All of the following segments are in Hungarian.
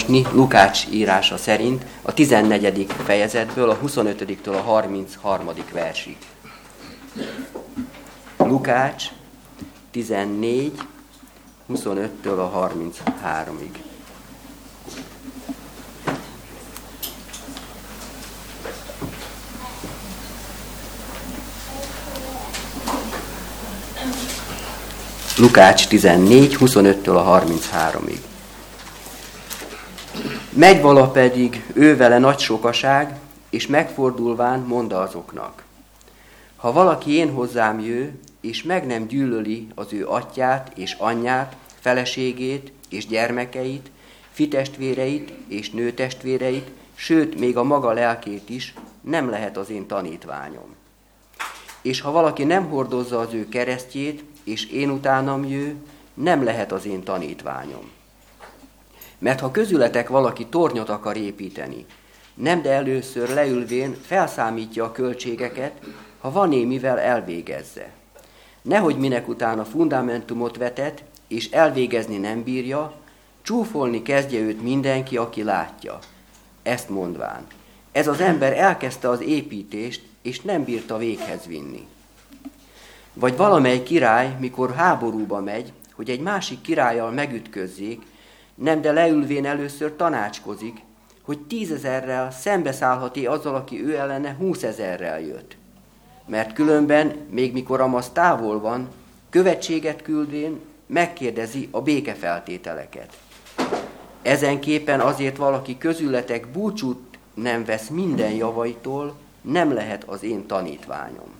olvasni Lukács írása szerint a 14. fejezetből, a 25-től a 33. versig. Lukács 14, 25-től a 33-ig. Lukács 14, 25-től a 33-ig. Megy vala pedig ővele nagy sokaság, és megfordulván mondta azoknak: ha valaki én hozzám jő, és meg nem gyűlöli az ő atyját és anyját, feleségét és gyermekeit, fitestvéreit és nőtestvéreit, sőt, még a maga lelkét is, nem lehet az én tanítványom. És ha valaki nem hordozza az ő keresztjét, és én utánam jő, nem lehet az én tanítványom. Mert ha közületek valaki tornyot akar építeni, nem de először leülvén felszámítja a költségeket, ha van mivel elvégezze. Nehogy minek után a fundamentumot vetet, és elvégezni nem bírja, csúfolni kezdje őt mindenki, aki látja. Ezt mondván, ez az ember elkezdte az építést, és nem bírta véghez vinni. Vagy valamely király, mikor háborúba megy, hogy egy másik királlyal megütközzék, nem de leülvén először tanácskozik, hogy 10 000-rel szembeszállhat-e azzal, aki ő ellene 20 000-rel jött. Mert különben, még mikor amaz távol van, követséget küldvén megkérdezi a békefeltételeket. Ezenképpen azért valaki közületek búcsút nem vesz minden javaitól, nem lehet az én tanítványom.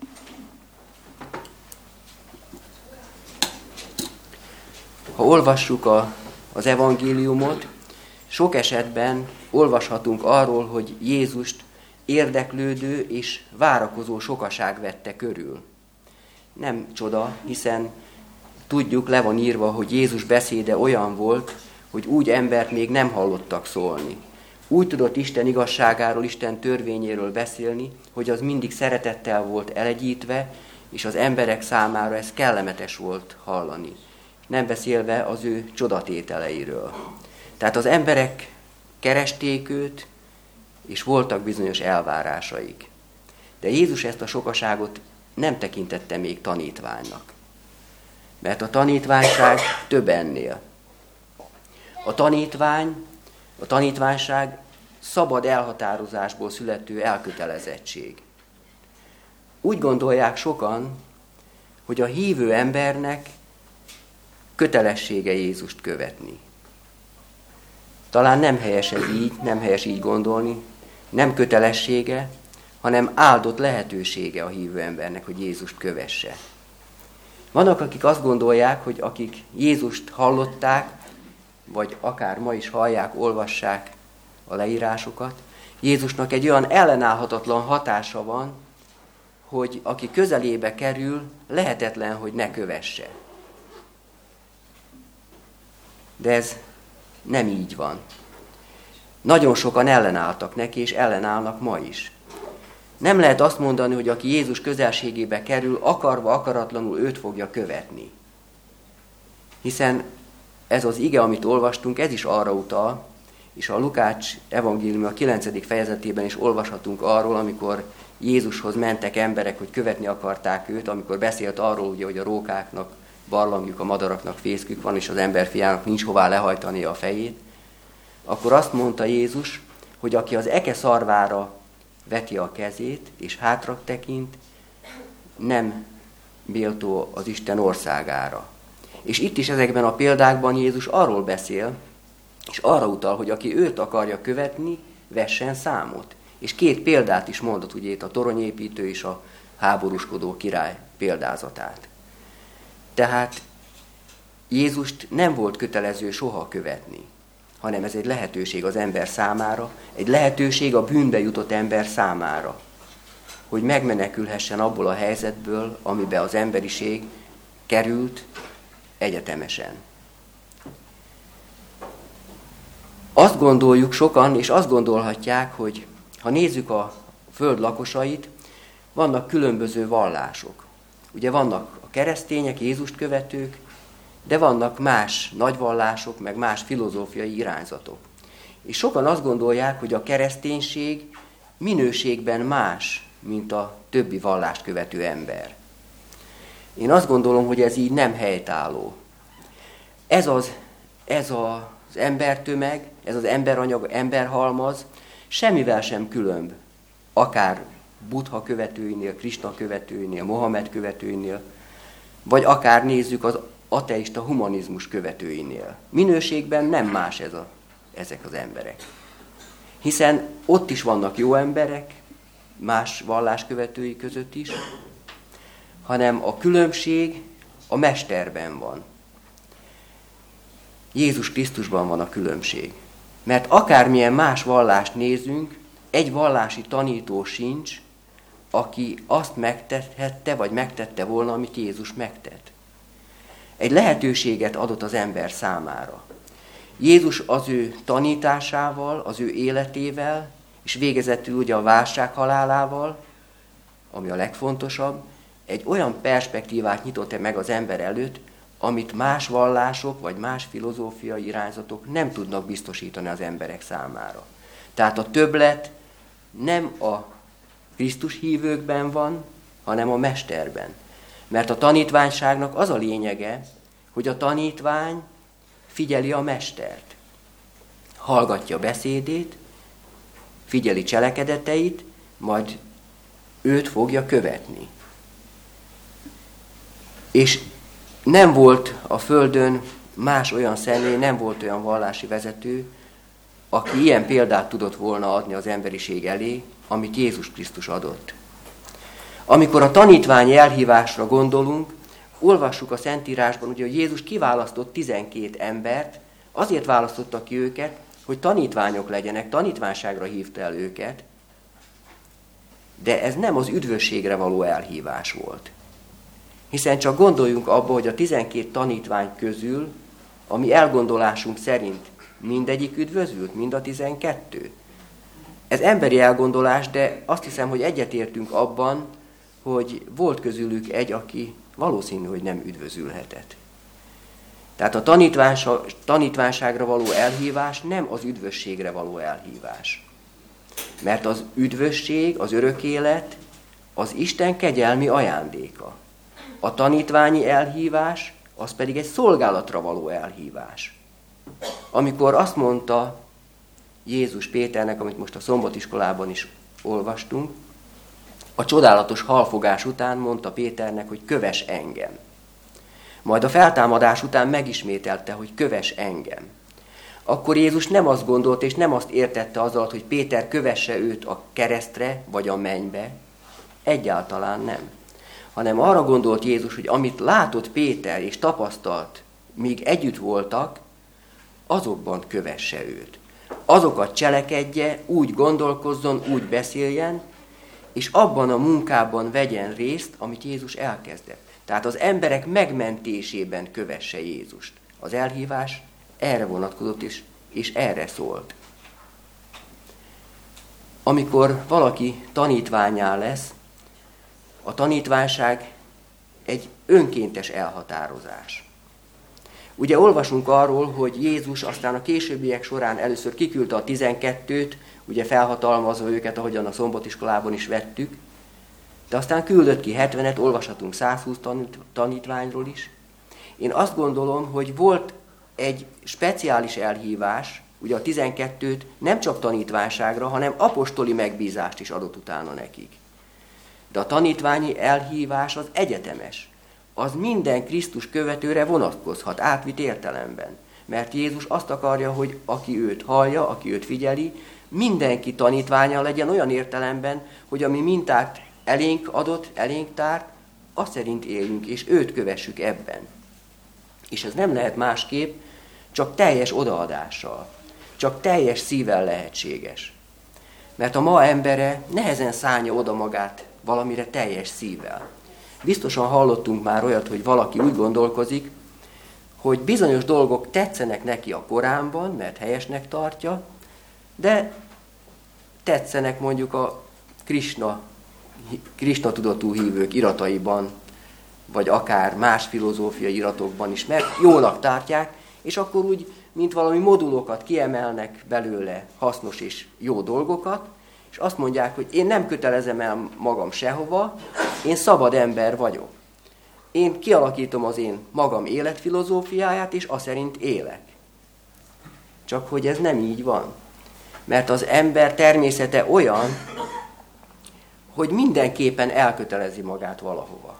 Ha olvassuk az evangéliumot, sok esetben olvashatunk arról, hogy Jézust érdeklődő és várakozó sokaság vette körül. Nem csoda, hiszen tudjuk, le van írva, hogy Jézus beszéde olyan volt, hogy úgy embert még nem hallottak szólni. Úgy tudott Isten igazságáról, Isten törvényéről beszélni, hogy az mindig szeretettel volt elegyítve, és az emberek számára ez kellemetes volt hallani. Nem beszélve az ő csodatételeiről. Tehát az emberek keresték őt, és voltak bizonyos elvárásaik. De Jézus ezt a sokaságot nem tekintette még tanítványnak. Mert a tanítványság több ennél. A tanítványság szabad elhatározásból születő elkötelezettség. Úgy gondolják sokan, hogy a hívő embernek kötelessége Jézust követni. Talán nem helyes ez így, nem helyes így gondolni, nem kötelessége, hanem áldott lehetősége a hívő embernek, hogy Jézust kövesse. Vannak, akik azt gondolják, hogy akik Jézust hallották, vagy akár ma is hallják, olvassák a leírásokat, Jézusnak egy olyan ellenállhatatlan hatása van, hogy aki közelébe kerül, lehetetlen, hogy ne kövesse. De ez nem így van. Nagyon sokan ellenálltak neki, és ellenállnak ma is. Nem lehet azt mondani, hogy aki Jézus közelségébe kerül, akarva, akaratlanul őt fogja követni. Hiszen ez az ige, amit olvastunk, ez is arra utal, és a Lukács evangélium a 9. fejezetében is olvashatunk arról, amikor Jézushoz mentek emberek, hogy követni akarták őt, amikor beszélt arról, ugye, hogy a rókáknak barlangjuk, a madaraknak fészkük van, és az emberfiának nincs hová lehajtani a fejét, akkor azt mondta Jézus, hogy aki az eke szarvára veti a kezét, és hátra tekint, nem méltó az Isten országára. És itt is ezekben a példákban Jézus arról beszél, és arra utal, hogy aki őt akarja követni, vessen számot. És 2 példát is mondott, ugye itt a toronyépítő és a háborúskodó király példázatát. Tehát Jézust nem volt kötelező soha követni, hanem ez egy lehetőség az ember számára, egy lehetőség a bűnbe jutott ember számára, hogy megmenekülhessen abból a helyzetből, amiben az emberiség került egyetemesen. Azt gondoljuk sokan, és azt gondolhatják, hogy ha nézzük a föld lakosait, vannak különböző vallások. Ugye vannak a keresztények, Jézust követők, de vannak más nagy vallások, meg más filozófiai irányzatok. És sokan azt gondolják, hogy a kereszténység minőségben más, mint a többi vallást követő ember. Én azt gondolom, hogy ez így nem helytálló. Ez az embertömeg, ez az emberanyag, emberhalmaz semmivel sem különb, akár Buddha követőinél, Krisna követőinél, Mohamed követőinél, vagy akár nézzük az ateista humanizmus követőinél. Minőségben nem más ezek az emberek. Hiszen ott is vannak jó emberek, más vallás követői között is, hanem a különbség a mesterben van. Jézus Krisztusban van a különbség. Mert akármilyen más vallást nézünk, egy vallási tanító sincs, aki azt megtethette, vagy megtette volna, amit Jézus megtett. Egy lehetőséget adott az ember számára. Jézus az ő tanításával, az ő életével, és végezetül ugye a válság halálával, ami a legfontosabb, egy olyan perspektívát nyitott meg az ember előtt, amit más vallások vagy más filozófiai irányzatok nem tudnak biztosítani az emberek számára. Tehát a többlet nem a Krisztus hívőkben van, hanem a mesterben. Mert a tanítványságnak az a lényege, hogy a tanítvány figyeli a mestert. Hallgatja beszédét, figyeli cselekedeteit, majd őt fogja követni. És nem volt a földön más olyan személy, nem volt olyan vallási vezető, aki ilyen példát tudott volna adni az emberiség elé, amit Jézus Krisztus adott. Amikor a tanítványi elhívásra gondolunk, olvassuk a Szentírásban, ugye, hogy Jézus kiválasztott 12 embert, azért választotta ki őket, hogy tanítványok legyenek, tanítványságra hívta el őket, de ez nem az üdvösségre való elhívás volt. Hiszen csak gondoljunk abba, hogy a 12 tanítvány közül, a mi elgondolásunk szerint mindegyik üdvözült, mind a 12. Ez emberi elgondolás, de azt hiszem, hogy egyetértünk abban, hogy volt közülük egy, aki valószínű, hogy nem üdvözülhetett. Tehát a tanítványságra való elhívás nem az üdvösségre való elhívás. Mert az üdvösség, az örök élet, az Isten kegyelmi ajándéka. A tanítványi elhívás, az pedig egy szolgálatra való elhívás. Amikor azt mondta Jézus Péternek, amit most a szombatiskolában is olvastunk, a csodálatos halfogás után mondta Péternek, hogy kövess engem. Majd a feltámadás után megismételte, hogy kövess engem. Akkor Jézus nem azt gondolta, és nem azt értette azzal, hogy Péter kövesse őt a keresztre, vagy a mennybe. Egyáltalán nem. Hanem arra gondolt Jézus, hogy amit látott Péter és tapasztalt, míg együtt voltak, azokban kövesse őt. Azokat cselekedje, úgy gondolkozzon, úgy beszéljen, és abban a munkában vegyen részt, amit Jézus elkezdett. Tehát az emberek megmentésében kövesse Jézust. Az elhívás erre vonatkozott és erre szólt. Amikor valaki tanítvánnyá lesz, a tanítványság egy önkéntes elhatározás. Ugye olvasunk arról, hogy Jézus aztán a későbbiek során először kiküldte a 12-t, ugye felhatalmazva őket, ahogyan a szombatiskolában is vettük, de aztán küldött ki 70-et, olvashatunk 120 tanítványról is. Én azt gondolom, hogy volt egy speciális elhívás, ugye a 12-t nem csak tanítványságra, hanem apostoli megbízást is adott utána nekik. De a tanítványi elhívás az egyetemes. Az minden Krisztus követőre vonatkozhat, átvitt értelemben. Mert Jézus azt akarja, hogy aki őt hallja, aki őt figyeli, mindenki tanítványa legyen olyan értelemben, hogy ami mintát elénk adott, elénk tárt, azt szerint éljünk, és őt kövessük ebben. És ez nem lehet másképp, csak teljes odaadással, csak teljes szívvel lehetséges. Mert a ma embere nehezen szánja oda magát valamire teljes szívvel. Biztosan hallottunk már olyat, hogy valaki úgy gondolkozik, hogy bizonyos dolgok tetszenek neki a Koránban, mert helyesnek tartja, de tetszenek mondjuk a Krisna tudatú hívők irataiban, vagy akár más filozófiai iratokban is, mert jónak tartják, és akkor úgy mint valami modulokat kiemelnek belőle hasznos és jó dolgokat, és azt mondják, hogy én nem kötelezem el magam sehova, én szabad ember vagyok. Én kialakítom az én magam életfilozófiáját, és azt szerint élek. Csak hogy ez nem így van. Mert az ember természete olyan, hogy mindenképpen elkötelezi magát valahova.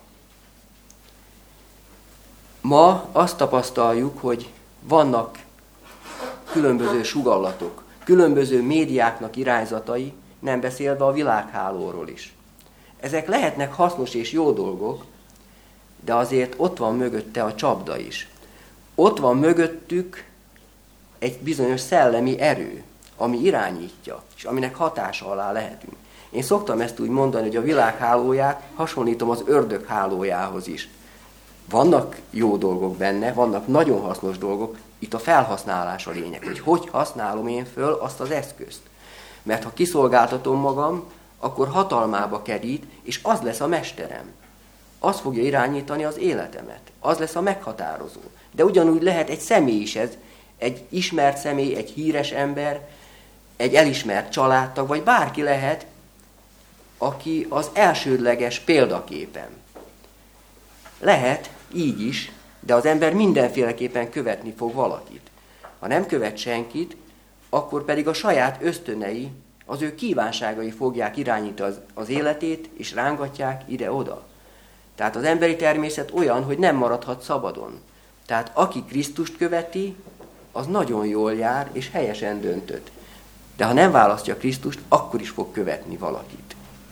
Ma azt tapasztaljuk, hogy vannak különböző sugallatok, különböző médiáknak irányzatai, nem beszélve a világhálóról is. Ezek lehetnek hasznos és jó dolgok, de azért ott van mögötte a csapda is. Ott van mögöttük egy bizonyos szellemi erő, ami irányítja, és aminek hatása alá lehetünk. Én szoktam ezt úgy mondani, hogy a világ hálóját hasonlítom az ördög hálójához is. Vannak jó dolgok benne, vannak nagyon hasznos dolgok, itt a felhasználás a lényeg, hogy használom én föl azt az eszközt. Mert ha kiszolgáltatom magam, akkor hatalmába kerít, és az lesz a mesterem. Az fogja irányítani az életemet. Az lesz a meghatározó. De ugyanúgy lehet egy személy is ez, egy ismert személy, egy híres ember, egy elismert családtag, vagy bárki lehet, aki az elsődleges példaképem. Lehet így is, de az ember mindenféleképpen követni fog valakit. Ha nem követ senkit, akkor pedig a saját ösztönei, az ő kívánságai fogják irányítani az életét, és rángatják ide-oda. Tehát az emberi természet olyan, hogy nem maradhat szabadon. Tehát aki Krisztust követi, az nagyon jól jár, és helyesen döntött. De ha nem választja Krisztust, akkor is fog követni valakit.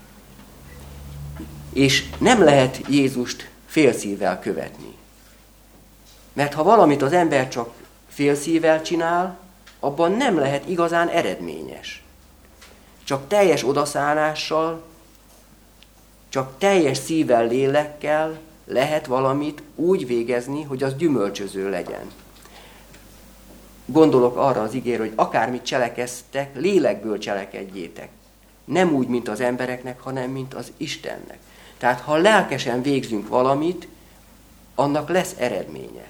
És nem lehet Jézust félszívvel követni. Mert ha valamit az ember csak félszívvel csinál, abban nem lehet igazán eredményes. Csak teljes odaszánással, csak teljes szívvel, lélekkel lehet valamit úgy végezni, hogy az gyümölcsöző legyen. Gondolok arra az igére, hogy akármit cselekeztek, lélekből cselekedjétek. Nem úgy, mint az embereknek, hanem mint az Istennek. Tehát ha lelkesen végzünk valamit, annak lesz eredménye.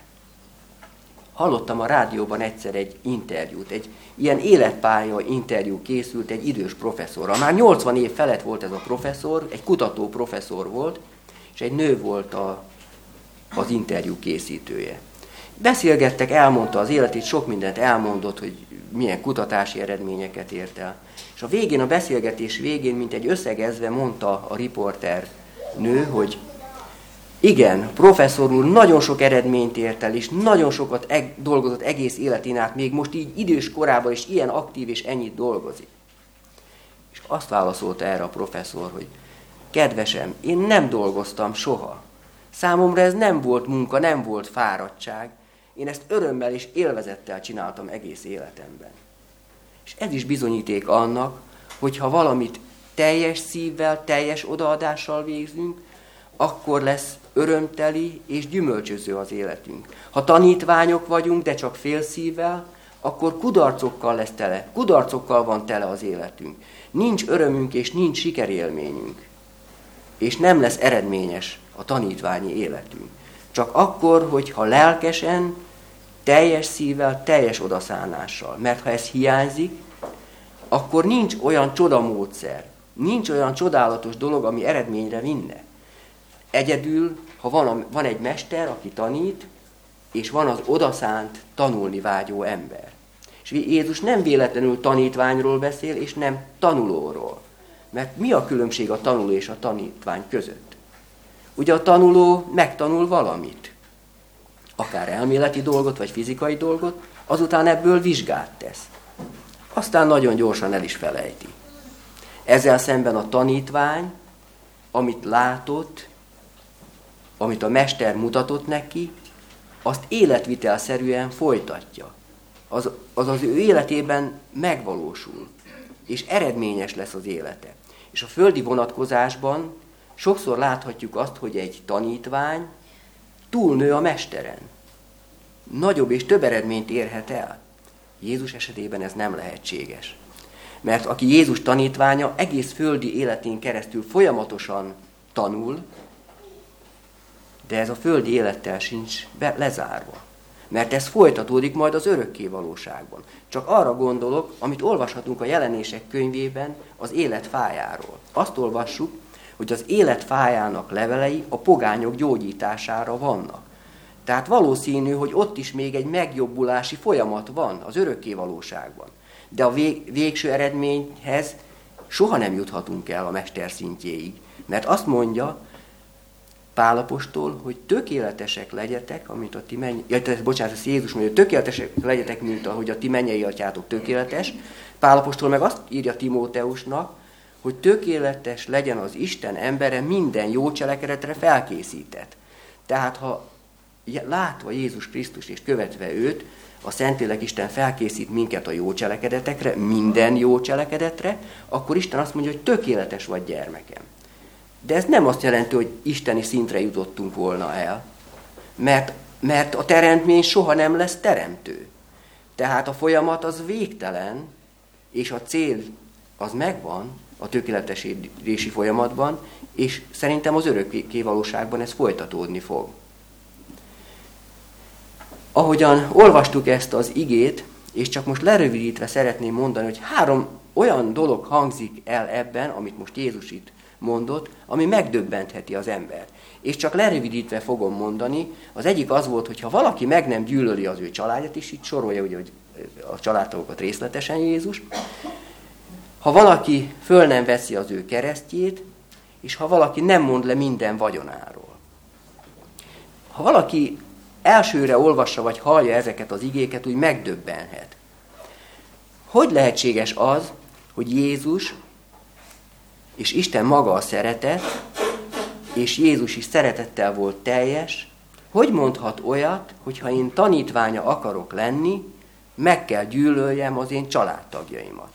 Hallottam a rádióban egyszer egy interjút, egy ilyen életpálya interjú készült egy idős professzorral. Már 80 év felett volt ez a professzor, egy kutató professzor volt, és egy nő volt az interjú készítője. Beszélgettek, elmondta az életét, sok mindent elmondott, hogy milyen kutatási eredményeket ért el. És a végén, a beszélgetés végén, mint egy összegezve mondta a riporter nő, hogy igen, professzor úr nagyon sok eredményt ért el, és nagyon sokat dolgozott egész életén át, még most így idős korában is ilyen aktív és ennyit dolgozik. És azt válaszolta erre a professzor, hogy kedvesem, én nem dolgoztam soha. Számomra ez nem volt munka, nem volt fáradtság. Én ezt örömmel és élvezettel csináltam egész életemben. És ez is bizonyíték annak, hogy ha valamit teljes szívvel, teljes odaadással végzünk, akkor lesz örömteli és gyümölcsöző az életünk. Ha tanítványok vagyunk, de csak fél szívvel, akkor kudarcokkal lesz tele, kudarcokkal van tele az életünk. Nincs örömünk és nincs sikerélményünk. És nem lesz eredményes a tanítványi életünk. Csak akkor, hogyha lelkesen, teljes szívvel, teljes odaszánással. Mert ha ez hiányzik, akkor nincs olyan csodamódszer, nincs olyan csodálatos dolog, ami eredményre vinne. Egyedül, ha van egy mester, aki tanít, és van az odaszánt, tanulni vágyó ember. És Jézus nem véletlenül tanítványról beszél, és nem tanulóról. Mert mi a különbség a tanuló és a tanítvány között? Ugye a tanuló megtanul valamit, akár elméleti dolgot, vagy fizikai dolgot, azután ebből vizsgát tesz. Aztán nagyon gyorsan el is felejti. Ezzel szemben a tanítvány, amit látott, amit a mester mutatott neki, azt életvitelszerűen folytatja. Az ő életében megvalósul, és eredményes lesz az élete. És a földi vonatkozásban sokszor láthatjuk azt, hogy egy tanítvány túlnő a mesteren. Nagyobb és több eredményt érhet el. Jézus esetében ez nem lehetséges. Mert aki Jézus tanítványa, egész földi életén keresztül folyamatosan tanul, de ez a földi élettel sincs lezárva. mert ez folytatódik majd az örökké valóságban. Csak arra gondolok, amit olvashatunk a Jelenések könyvében az élet fájáról. Azt olvassuk, hogy az élet fájának levelei a pogányok gyógyítására vannak. Tehát valószínű, hogy ott is még egy megjobbulási folyamat van az örökké valóságban. De a végső eredményhez soha nem juthatunk el a mester szintjéig. Mert azt mondja Pál apostol, hogy tökéletesek legyetek, amint a ti ezt Jézus mondja, hogy tökéletesek legyetek, mint ahogy a ti mennyei atyátok tökéletes. Pál apostol meg azt írja Timóteusnak, hogy tökéletes legyen az Isten embere, minden jó cselekedetre felkészített. Tehát ha látva Jézus Krisztus és követve őt, a Szentlélek Isten felkészít minket a jó cselekedetekre, minden jó cselekedetre, akkor Isten azt mondja, hogy tökéletes vagy gyermekem. De ez nem azt jelenti, hogy isteni szintre jutottunk volna el, mert a teremtmény soha nem lesz teremtő. Tehát a folyamat az végtelen, és a cél az megvan a tökéletesítési folyamatban, és szerintem az örökké valóságban ez folytatódni fog. Ahogyan olvastuk ezt az igét, és csak most lerövidítve szeretném mondani, hogy 3 olyan dolog hangzik el ebben, amit most Jézus itt mondott, ami megdöbbentheti az embert. És csak lerövidítve fogom mondani, az egyik az volt, hogy ha valaki meg nem gyűlöli az ő családját, és itt sorolja ugye, hogy a családtagokat részletesen Jézus, ha valaki föl nem veszi az ő keresztjét, és ha valaki nem mond le minden vagyonáról. Ha valaki elsőre olvassa vagy hallja ezeket az igéket, úgy megdöbbenhet. Hogy lehetséges az, hogy Jézus és Isten maga a szeretet, és Jézus is szeretettel volt teljes, hogy mondhat olyat, hogy ha én tanítványa akarok lenni, meg kell gyűlöljem az én családtagjaimat?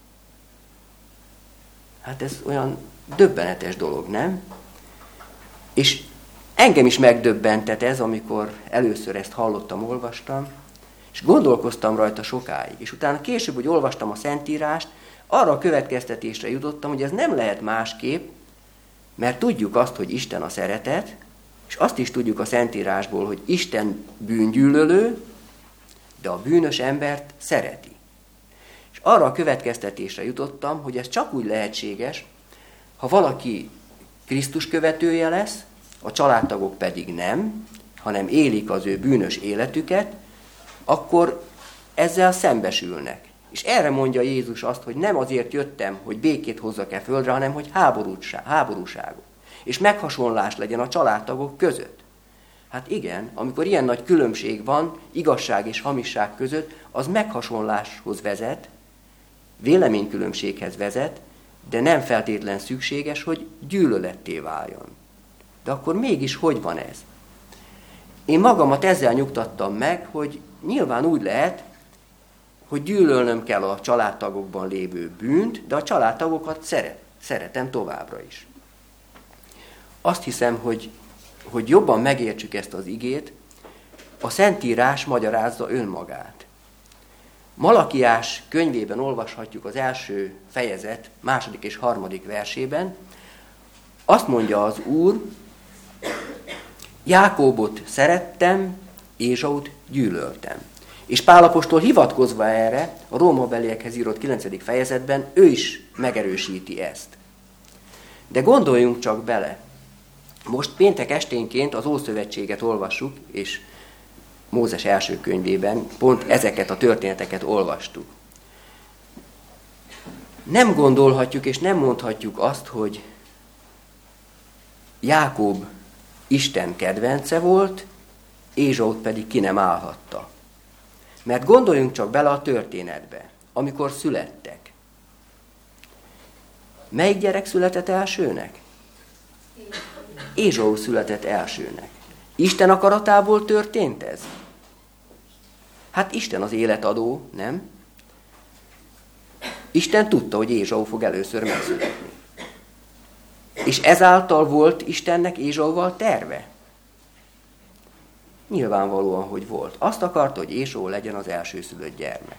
Hát ez olyan döbbenetes dolog, nem? És engem is megdöbbentett ez, amikor először ezt hallottam, olvastam, és gondolkoztam rajta sokáig. És utána később, hogy olvastam a Szentírást, arra a következtetésre jutottam, hogy ez nem lehet másképp, mert tudjuk azt, hogy Isten a szeretet, és azt is tudjuk a Szentírásból, hogy Isten bűngyűlölő, de a bűnös embert szereti. És arra a következtetésre jutottam, hogy ez csak úgy lehetséges, ha valaki Krisztus követője lesz, a családtagok pedig nem, hanem élik az ő bűnös életüket, akkor ezzel szembesülnek. És erre mondja Jézus azt, hogy nem azért jöttem, hogy békét hozzak-e földre, hanem hogy háborúságot. És meghasonlás legyen a családtagok között. Hát igen, amikor ilyen nagy különbség van, igazság és hamisság között, az meghasonláshoz vezet, véleménykülönbséghez vezet, de nem feltétlen szükséges, hogy gyűlöletté váljon. De akkor mégis hogy van ez? Én magamat ezzel nyugtattam meg, hogy nyilván úgy lehet, hogy gyűlölnöm kell a családtagokban lévő bűnt, de a családtagokat szeretem továbbra is. Azt hiszem, hogy jobban megértsük ezt az igét, a Szentírás magyarázza önmagát. Malakiás könyvében olvashatjuk az első fejezet, 2. és 3. versében, azt mondja az Úr, Jákóbot szerettem, Ézsaut gyűlöltem. És Pál apostol hivatkozva erre, a Rómabeliekhez írott 9. fejezetben, ő is megerősíti ezt. De gondoljunk csak bele. Most péntek esténként az Ószövetséget olvassuk, és Mózes első könyvében pont ezeket a történeteket olvastuk. Nem gondolhatjuk és nem mondhatjuk azt, hogy Jákob Isten kedvence volt, Ézsaut pedig ki nem állhatta. Mert gondoljunk csak bele a történetbe, amikor születtek. Melyik gyerek született elsőnek? Ézsau született elsőnek. Isten akaratából történt ez? Hát Isten az életadó, nem? Isten tudta, hogy Ézsau fog először megszületni. És ezáltal volt Istennek Ézsauval terve? Nyilvánvalóan, hogy volt. Azt akarta, hogy Ézsau legyen az elsőszülött gyermek.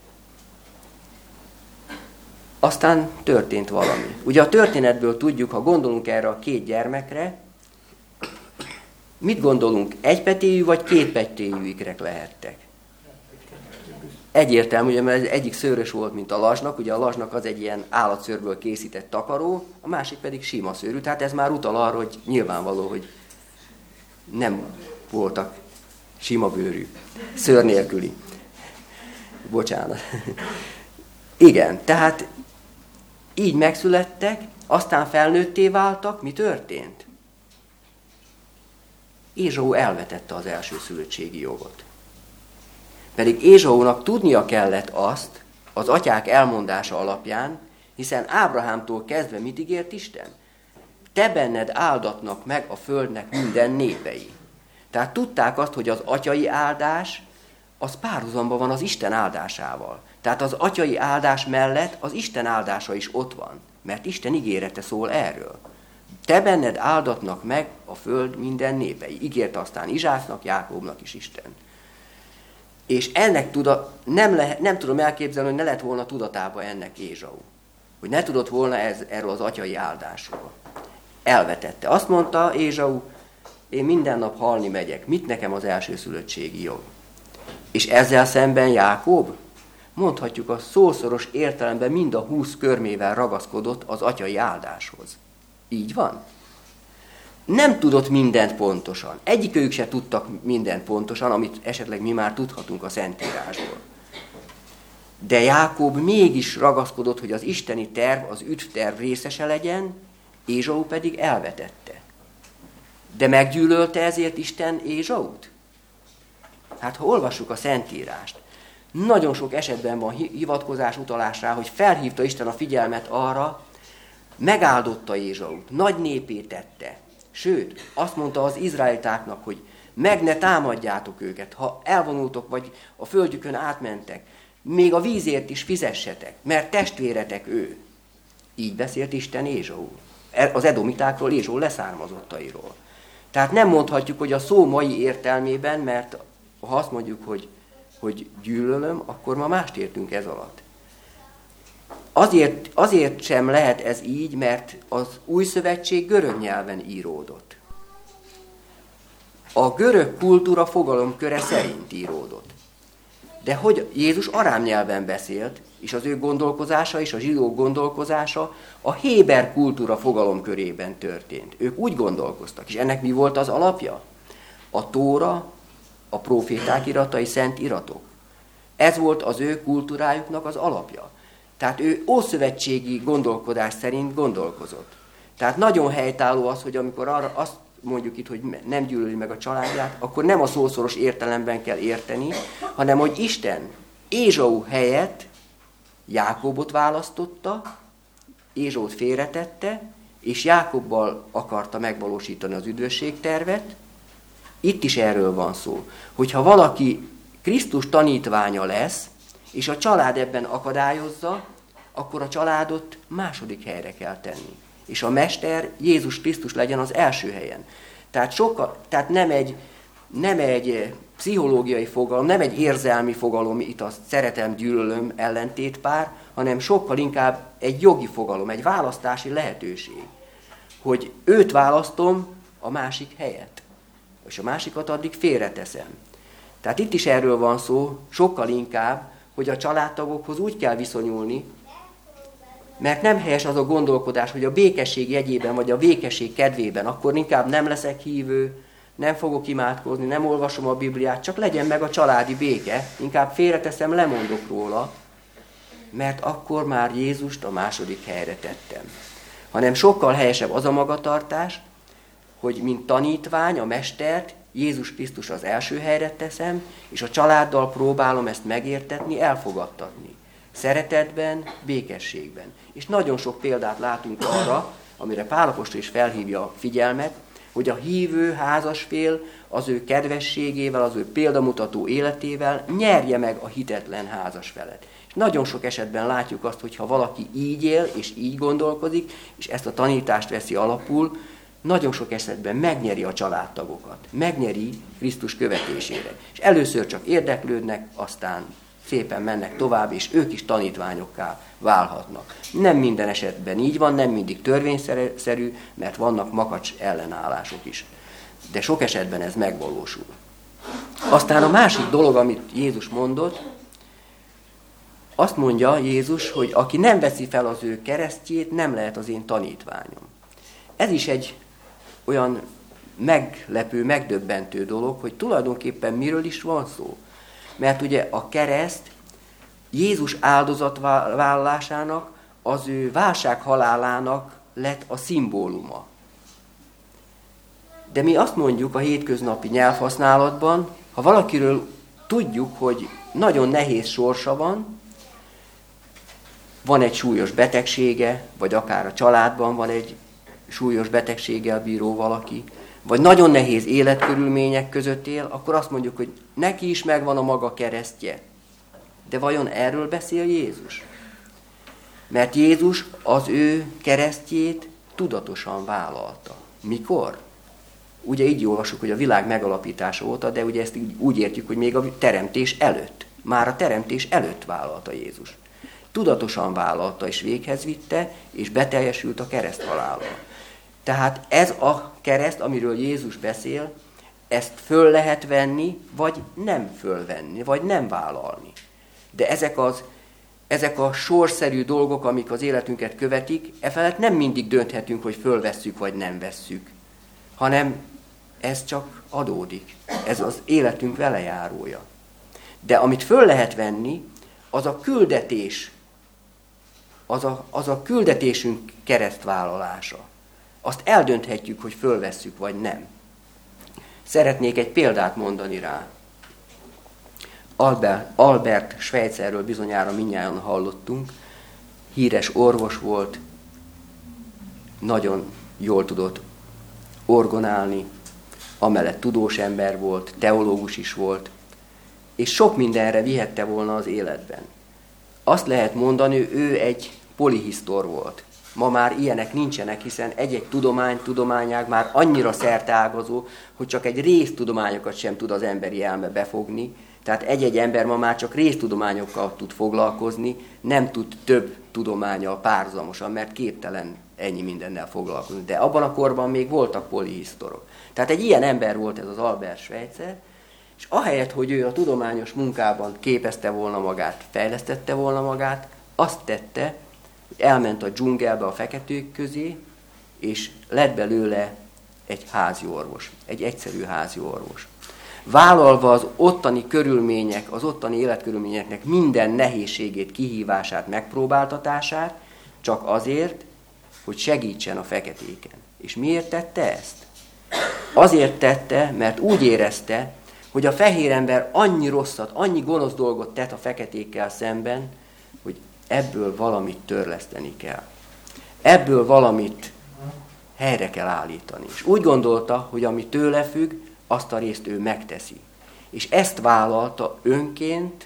Aztán történt valami. Ugye a történetből tudjuk, ha gondolunk erre a 2 gyermekre, Mit gondolunk, egypetéjű vagy kétpetéjű ikrek lehettek? Egyértelmű, ugye, mert egyik szőrös volt, mint a lazsnak, ugye a lazsnak az egy ilyen állatszőrből készített takaró, a másik pedig sima szőrű, tehát ez már utal arra, hogy nyilvánvaló, hogy nem voltak sima bőrű, szőr nélküli. Bocsánat. Igen, tehát így megszülettek, aztán felnőtté váltak, mi történt? Ézsau elvetette az elsőszülöttségi jogot. Pedig Ézsaunak tudnia kellett azt az atyák elmondása alapján, hiszen Ábrahámtól kezdve mit ígért Isten? Te benned áldatnak meg a földnek minden népei. Tehát tudták azt, hogy az atyai áldás, az párhuzamban van az Isten áldásával. Tehát az atyai áldás mellett az Isten áldása is ott van, mert Isten ígérete szól erről. Te benned áldatnak meg a föld minden népei. Ígérte aztán Izsáknak, Jákóbnak is Isten. És ennek nem tudom elképzelni, hogy ne lett volna tudatában ennek Ézsau. Hogy ne tudott volna erről az atyai áldásról. Elvetette. Azt mondta Ézsau, én minden nap halni megyek, mit nekem az elsőszülöttségi jog? És ezzel szemben Jákob, mondhatjuk a szószoros értelemben mind a 20 körmével ragaszkodott az atyai áldáshoz. Így van? Nem tudott mindent pontosan. Egyikőjük se tudtak mindent pontosan, amit esetleg mi már tudhatunk a Szentírásból. De Jákob mégis ragaszkodott, hogy az isteni terv, az üdvterv részese legyen, Ézsau pedig elvetette. De meggyűlölte ezért Isten Ézsaut? Hát ha olvassuk a Szentírást, nagyon sok esetben van hivatkozás utalás rá, hogy felhívta Isten a figyelmet arra, megáldotta Ézsaut, nagy népé tette. Sőt, azt mondta az izraelitáknak, hogy meg ne támadjátok őket, ha elvonultok, vagy a földjükön átmentek, még a vízért is fizessetek, mert testvéretek ő. Így beszélt Isten Ézsau. Az edomitákról, Ézsau leszármazottairól. Tehát nem mondhatjuk, hogy a szó mai értelmében, mert ha azt mondjuk, hogy gyűlölöm, akkor ma mást értünk ez alatt. Azért sem lehet ez így, mert az Új Szövetség görög nyelven íródott. A görög kultúra fogalomköre szerint íródott. De hogy Jézus arám nyelven beszélt, és az ő gondolkozása és a zsidók gondolkozása a héber kultúra fogalomkörében történt. Ők úgy gondolkoztak, és ennek mi volt az alapja? A Tóra, a próféták iratai, szent iratok. Ez volt az ő kultúrájuknak az alapja. Tehát ő ószövetségi gondolkodás szerint gondolkozott. Tehát nagyon helytálló az, hogy amikor arra azt mondjuk itt, hogy nem gyűlöli meg a családját, akkor nem a szószoros értelemben kell érteni, hanem hogy Isten Ézsau helyett Jákobot választotta, Ézsaut félretette, és Jákobbal akarta megvalósítani az üdvösségtervet. Itt is erről van szó, hogyha valaki Krisztus tanítványa lesz, és a család ebben akadályozza, akkor a családot második helyre kell tenni. És a mester Jézus Krisztus legyen az első helyen. Tehát nem egy pszichológiai fogalom, nem egy érzelmi fogalom, itt a szeretem, gyűlölöm ellentétpár, hanem sokkal inkább egy jogi fogalom, egy választási lehetőség. Hogy őt választom a másik helyet, és a másikat addig félreteszem. Tehát itt is erről van szó, sokkal inkább, hogy a családtagokhoz úgy kell viszonyulni, mert nem helyes az a gondolkodás, hogy a békesség jegyében, vagy a békesség kedvében, akkor inkább nem leszek hívő, nem fogok imádkozni, nem olvasom a Bibliát, csak legyen meg a családi béke, inkább félreteszem, lemondok róla, mert akkor már Jézust a második helyre tettem. Hanem sokkal helyesebb az a magatartás, hogy mint tanítvány, a mestert, Jézus Krisztus az első helyre teszem, és a családdal próbálom ezt megértetni, elfogadtatni. Szeretetben, békességben. És nagyon sok példát látunk arra, amire Pál apostol is felhívja a figyelmet, hogy a hívő házasfél az ő kedvességével, az ő példamutató életével nyerje meg a hitetlen házasfelet. És nagyon sok esetben látjuk azt, hogy ha valaki így él és így gondolkodik, és ezt a tanítást veszi alapul, nagyon sok esetben megnyeri a családtagokat, megnyeri Krisztus követésére. És először csak érdeklődnek, aztán szépen mennek tovább, és ők is tanítványokká válhatnak. Nem minden esetben így van, nem mindig törvényszerű, mert vannak makacs ellenállások is. de sok esetben ez megvalósul. Aztán a másik dolog, amit Jézus mondott, azt mondja Jézus, hogy aki nem veszi fel az ő keresztjét, nem lehet az én tanítványom. Ez is egy olyan meglepő, megdöbbentő dolog, hogy tulajdonképpen miről is van szó. Mert ugye a kereszt Jézus áldozatvállalásának, az ő válsághalálának lett a szimbóluma. De mi azt mondjuk a hétköznapi nyelvhasználatban, ha valakiről tudjuk, hogy nagyon nehéz sorsa van egy súlyos betegsége, vagy akár a családban van egy súlyos betegséggel bíró valaki, vagy nagyon nehéz életkörülmények között él, akkor azt mondjuk, hogy neki is megvan a maga keresztje. De vajon erről beszél Jézus? Mert Jézus az ő keresztjét tudatosan vállalta. Mikor? Ugye így olvasjuk, hogy a világ megalapítása óta, de ugye ezt úgy értjük, hogy még a teremtés előtt. Már a teremtés előtt vállalta Jézus. Tudatosan vállalta és véghez vitte, és beteljesült a kereszthalállal. Tehát ez a kereszt, amiről Jézus beszél, ezt föl lehet venni, vagy nem fölvenni, vagy nem vállalni. De ezek a sorszerű dolgok, amik az életünket követik, efelett nem mindig dönthetünk, hogy fölvesszük, vagy nem vesszük, hanem ez csak adódik. Ez az életünk velejárója. De amit föl lehet venni, az a küldetés, az a küldetésünk keresztvállalása. Azt eldönthetjük, hogy fölvesszük, vagy nem. Szeretnék egy példát mondani rá. Albert Schweitzerről bizonyára mindnyájan hallottunk. Híres orvos volt, nagyon jól tudott orgonálni, amellett tudós ember volt, teológus is volt, és sok mindenre vihette volna az életben. Azt lehet mondani, ő egy polihisztor volt. Ma már ilyenek nincsenek, hiszen egy-egy tudományág már annyira szerteágazó, hogy csak egy résztudományokat sem tud az emberi elme befogni. Tehát egy-egy ember ma már csak résztudományokkal tud foglalkozni, nem tud több tudománnyal párhuzamosan, mert képtelen ennyi mindennel foglalkozni. De abban a korban még voltak polihisztorok. Tehát egy ilyen ember volt ez az Albert Schweitzer, és ahelyett, hogy ő a tudományos munkában képezte volna magát, fejlesztette volna magát, azt tette, hogy elment a dzsungelbe a feketők közé, és lett belőle egy házi orvos, egy egyszerű házi orvos. Vállalva az ottani körülmények, az ottani életkörülményeknek minden nehézségét, kihívását, megpróbáltatását, csak azért, hogy segítsen a feketéken. És miért tette ezt? Azért tette, mert úgy érezte, hogy a fehér ember annyi rosszat, annyi gonosz dolgot tett a feketékkel szemben, hogy ebből valamit törleszteni kell. Ebből valamit helyre kell állítani. És úgy gondolta, hogy ami tőle függ, azt a részt ő megteszi. És ezt vállalta önként,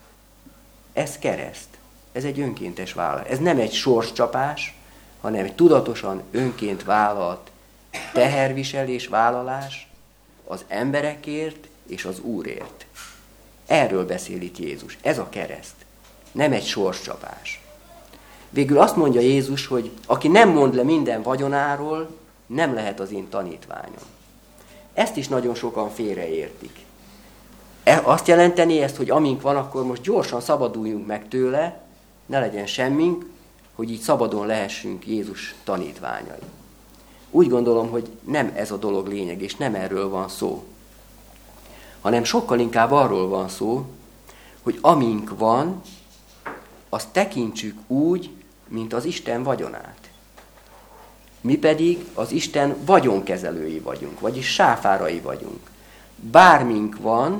ez kereszt. Ez egy önkéntes vállalás. Ez nem egy sorscsapás, hanem egy tudatosan önként vállalt teherviselés, vállalás az emberekért és az Úrért. Erről beszél itt Jézus. Ez a kereszt. Nem egy sorscsapás. Végül azt mondja Jézus, hogy aki nem mond le minden vagyonáról, nem lehet az én tanítványom. Ezt is nagyon sokan félreértik. Azt jelenteni ezt, hogy amink van, akkor most gyorsan szabaduljunk meg tőle, ne legyen semmink, hogy így szabadon lehessünk Jézus tanítványai. Úgy gondolom, hogy nem ez a dolog lényeg, és nem erről van szó, hanem sokkal inkább arról van szó, hogy amink van, azt tekintsük úgy, mint az Isten vagyonát. Mi pedig az Isten vagyonkezelői vagyunk, vagyis sáfárai vagyunk. Bármink van,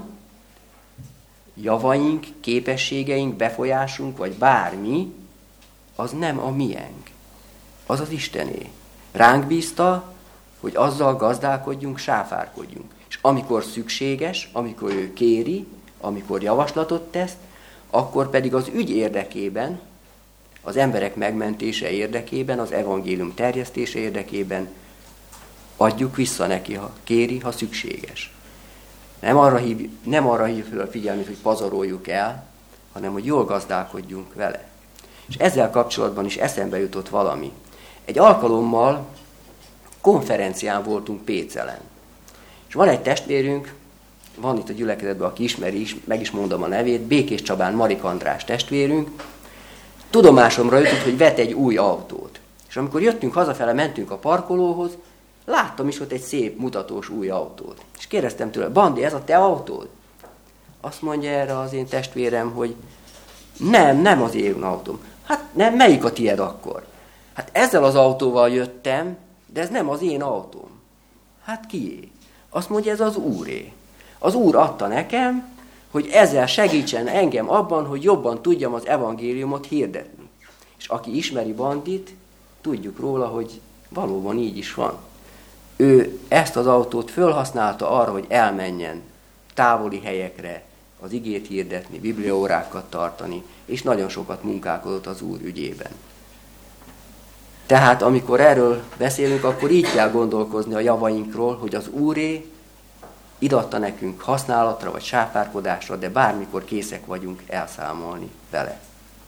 javaink, képességeink, befolyásunk, vagy bármi, az nem a miénk. Az az Istené. Ránk bízta, hogy azzal gazdálkodjunk, sáfárkodjunk. És amikor szükséges, amikor ő kéri, amikor javaslatot tesz, akkor pedig az ügy érdekében, az emberek megmentése érdekében, az evangélium terjesztése érdekében adjuk vissza neki, ha kéri, ha szükséges. Nem arra hív fel a figyelmét, hogy pazaroljuk el, hanem hogy jól gazdálkodjunk vele. És ezzel kapcsolatban is eszembe jutott valami. Egy alkalommal konferencián voltunk Pécelen. És van egy testvérünk, van itt a gyülekezetben, aki ismeri is, meg is mondom a nevét, Békés Csabán Marik András testvérünk. Tudomásomra jutott, hogy vett egy új autót. És amikor jöttünk hazafele, mentünk a parkolóhoz, láttam is ott egy szép mutatós új autót. És kérdeztem tőle, Bandi, ez a te autód? Azt mondja erre az én testvérem, hogy nem az én autóm. Hát nem, melyik a tied akkor? Hát ezzel az autóval jöttem, de ez nem az én autóm. Hát kié? Azt mondja, ez az Úré. Az Úr adta nekem, hogy ezzel segítsen engem abban, hogy jobban tudjam az evangéliumot hirdetni. És aki ismeri Bandit, tudjuk róla, hogy valóban így is van. Ő ezt az autót fölhasználta arra, hogy elmenjen távoli helyekre, az igét hirdetni, bibliaórákat tartani, és nagyon sokat munkálkodott az Úr ügyében. Tehát amikor erről beszélünk, akkor így kell gondolkozni a javainkról, hogy az Úré idatta nekünk használatra vagy sáfárkodásra, de bármikor készek vagyunk elszámolni vele.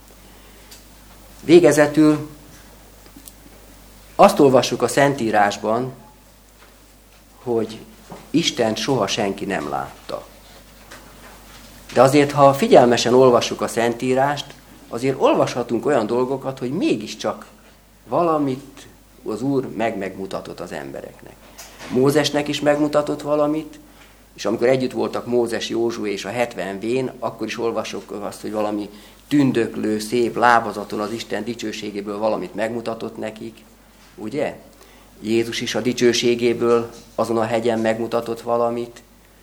Végezetül azt olvassuk a Szentírásban, hogy Istent soha senki nem látta. De azért, ha figyelmesen olvassuk a Szentírást, azért olvashatunk olyan dolgokat, hogy mégiscsak valamit az Úr megmutatott az embereknek. Mózesnek is megmutatott valamit, és amikor együtt voltak Mózes, Józsué és a 70 vén, akkor is olvasok azt, hogy valami tündöklő, szép lábazaton az Isten dicsőségéből valamit megmutatott nekik, ugye? Jézus is a dicsőségéből azon a hegyen megmutatott valamit.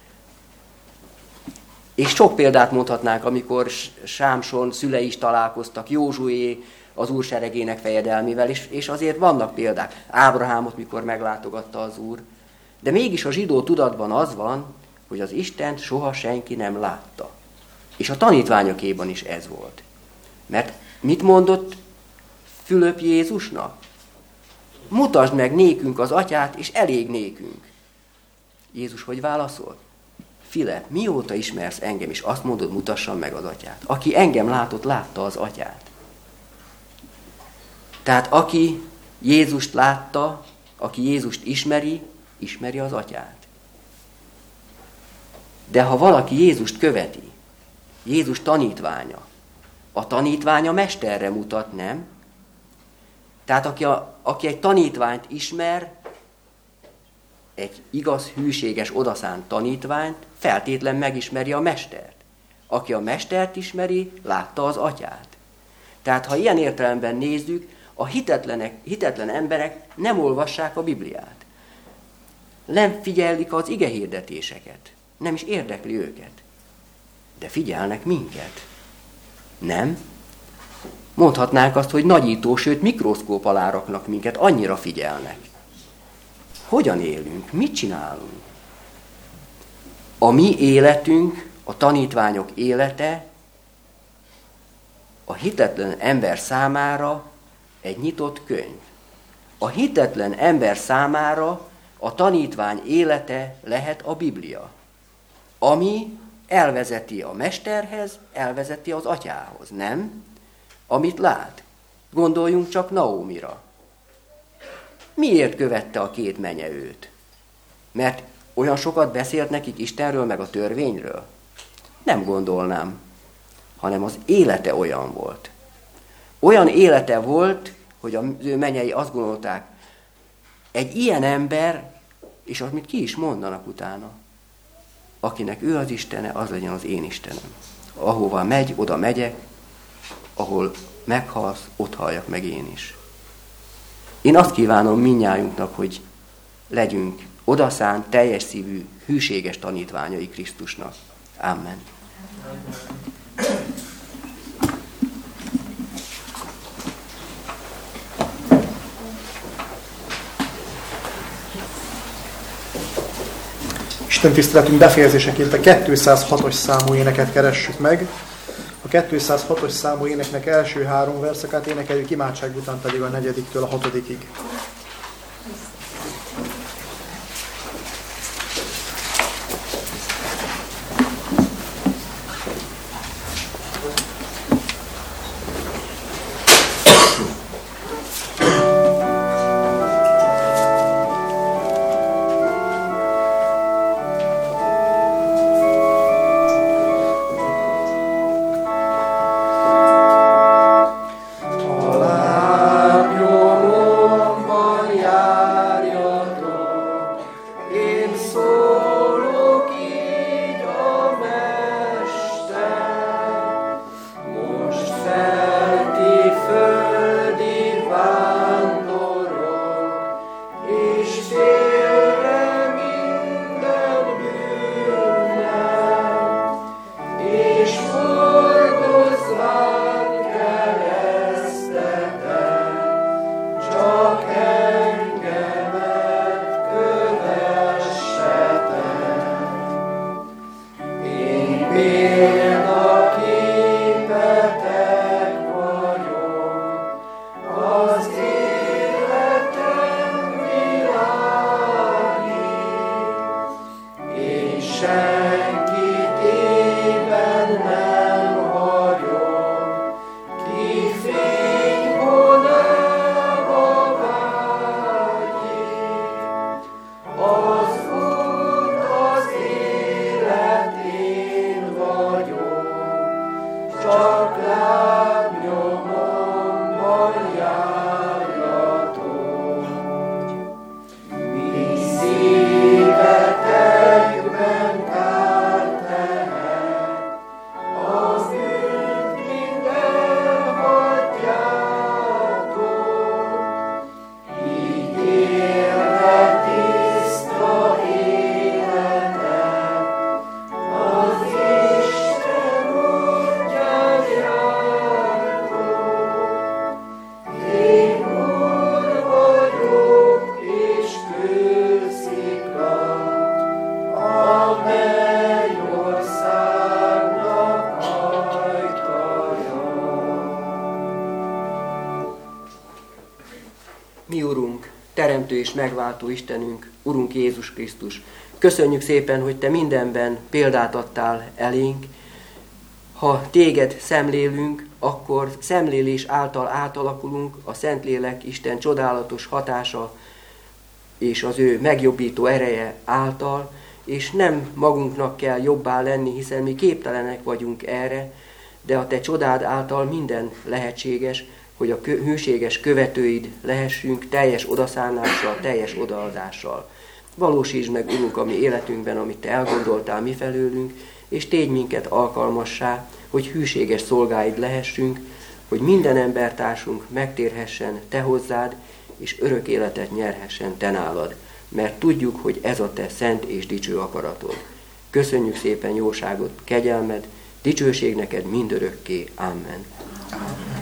És sok példát mondhatnánk, amikor Sámson szülei is találkoztak, Józsué az Úr seregének fejedelmével, és azért vannak példák. Ábrahámot, mikor meglátogatta az Úr. De mégis a zsidó tudatban az van, hogy az Istent soha senki nem látta. És a tanítványokéban is ez volt. Mert mit mondott Fülöp Jézusnak? Mutasd meg nékünk az atyát, és elég nékünk. Jézus hogy válaszolt? File, mióta ismersz engem, és azt mondod, mutassam meg az atyát. Aki engem látott, látta az atyát. Tehát aki Jézust látta, aki Jézust ismeri, ismeri az atyát. De ha valaki Jézust követi, Jézus tanítványa, a tanítványa mesterre mutat, nem? Tehát aki egy tanítványt ismer, egy igaz, hűséges, odaszánt tanítványt, feltétlen megismeri a mestert. Aki a mestert ismeri, látta az atyát. Tehát ha ilyen értelemben nézzük, a hitetlen emberek nem olvassák a Bibliát. Nem figyelik az igehirdetéseket. Nem is érdekli őket. De figyelnek minket. Nem? Mondhatnánk azt, hogy nagyító, sőt mikroszkóp alá raknak minket, annyira figyelnek. Hogyan élünk? Mit csinálunk? A mi életünk, a tanítványok élete a hitetlen ember számára egy nyitott könyv. A hitetlen ember számára a tanítvány élete lehet a Biblia, ami elvezeti a mesterhez, elvezeti az atyához, nem? Amit lát. Gondoljunk csak Naómira. Miért követte a két menye őt? Mert olyan sokat beszélt nekik Istenről, meg a törvényről? Nem gondolnám, hanem az élete olyan volt. Olyan élete volt, hogy az ő menyei azt gondolták, egy ilyen ember, és amit ki is mondanak utána, akinek ő az Istene, az legyen az én Istenem. Ahova megy, oda megyek, ahol meghalsz, ott halljak meg én is. Én azt kívánom mindnyájunknak, hogy legyünk odaszánt, teljes szívű, hűséges tanítványai Krisztusnak. Amen. Isten tiszteletünk befejezéseként a 206-os számú éneket keressük meg. A 206-os számú éneknek első 3 verszakát énekeljük, imádság után pedig a 4-től a 6-ig. Mi Urunk, Teremtő és megváltó Istenünk, Urunk Jézus Krisztus, köszönjük szépen, hogy Te mindenben példát adtál elénk. Ha Téged szemlélünk, akkor szemlélés által átalakulunk, a Szentlélek Isten csodálatos hatása és az ő megjobbító ereje által, és nem magunknak kell jobbá lenni, hiszen mi képtelenek vagyunk erre, de a Te csodád által minden lehetséges, hogy a hűséges követőid lehessünk teljes odaszánással, teljes odaadással. Valósítsd meg, Urunk, a mi életünkben, amit Te elgondoltál mi felőlünk, és tégy minket alkalmassá, hogy hűséges szolgáid lehessünk, hogy minden embertársunk megtérhessen Te hozzád, és örök életet nyerhessen Te nálad, mert tudjuk, hogy ez a Te szent és dicső akaratod. Köszönjük szépen jóságot, kegyelmed, dicsőség neked mindörökké. Amen.